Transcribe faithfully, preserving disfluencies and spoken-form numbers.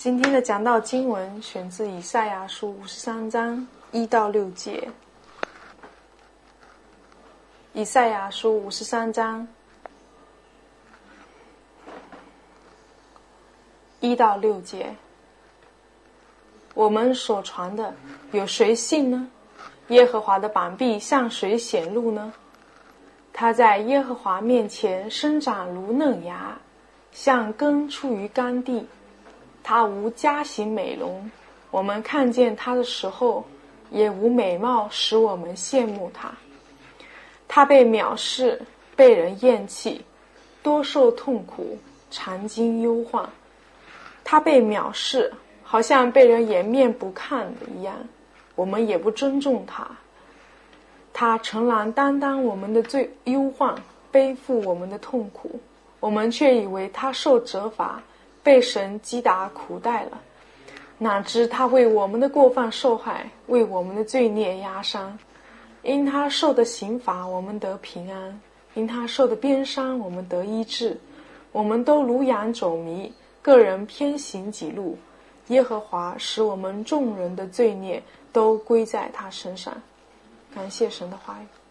今天的讲道经文选自以赛亚书五十三章一到六节。以赛亚书五十三章一到六节。我们所传的，有谁信呢？耶和华的膀臂向谁显露呢？他在耶和华面前生长如嫩芽，像根出于干地。他无佳形美容，我们看见他的时候，也无美貌使我们羡慕他。他被藐视，被人厌弃，多受痛苦，常经忧患。他被藐视，好像被人掩面不看的一样，我们也不尊重他。他诚然担当我们的罪忧患，背负我们的痛苦，我们却以为他受责罚，被神击打苦待了。哪知他为我们的过犯受害，为我们的罪孽压伤。因他受的刑罚，我们得平安；因他受的鞭伤，我们得医治。我们都如羊走迷，个人偏行己路。耶和华使我们众人的罪孽都归在他身上。感谢神的话语。